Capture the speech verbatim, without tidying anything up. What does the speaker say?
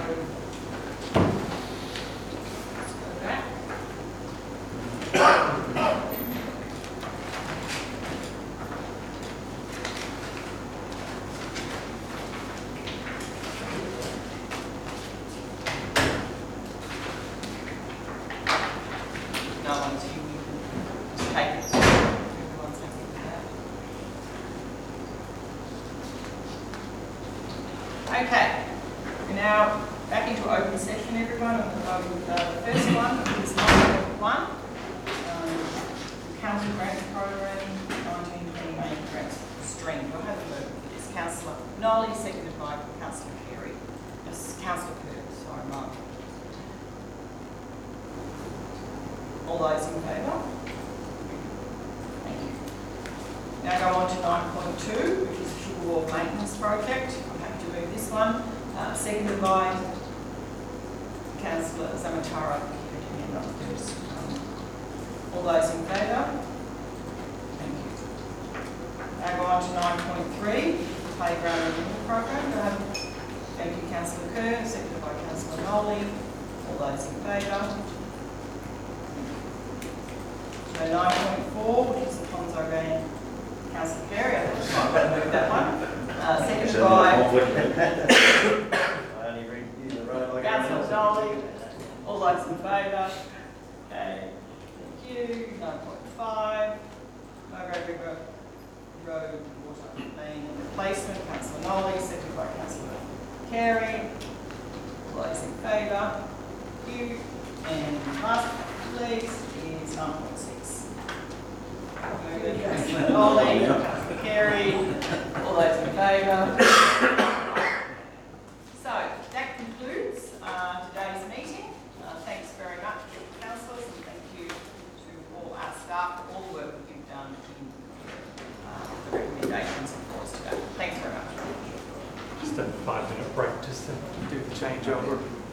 No one's here, we can just take it. Everyone's happy with that. Okay, we're now back into open session, everyone. I'm going to go with uh, the first one, is nine point one. Um, Council Grants Program, nineteen twenty main grants stream. We'll have a vote with this. Councillor Nolly, seconded by Councillor Carey. Yes, Councillor Kerr, sorry, Mark. All those in favour? Thank you. Now go on to nine point two, which is the Sugar Wharf Maintenance Project. I'm happy to move this one. Uh, seconded by Councillor Zamatara. Um, all those in favour? Thank you. Now go on to nine point three, the Playground Renewal Program. Um, thank you, Councillor Kerr, seconded by Councillor Nolly. All those in favour? So nine point four, which is the Ponzo Van, Councillor Carey, I thought I might move that one. Uh, seconded by Councillor Nolly. All those in favour? Okay, thank you. nine point five, Margaret River Road Water Main Replacement, Councillor Nolly, seconded by Councillor Carey. All those in favour? Thank you. And last but not least is nine point six. Councillor Nolly, Councillor Carey, all those in favour. So that concludes uh, today's meeting. Uh, thanks very much, councillors, and thank you to all our staff for all the work that you've done in uh, the recommendations before us today. Thanks very much. Just a five minute break just to do the changeover.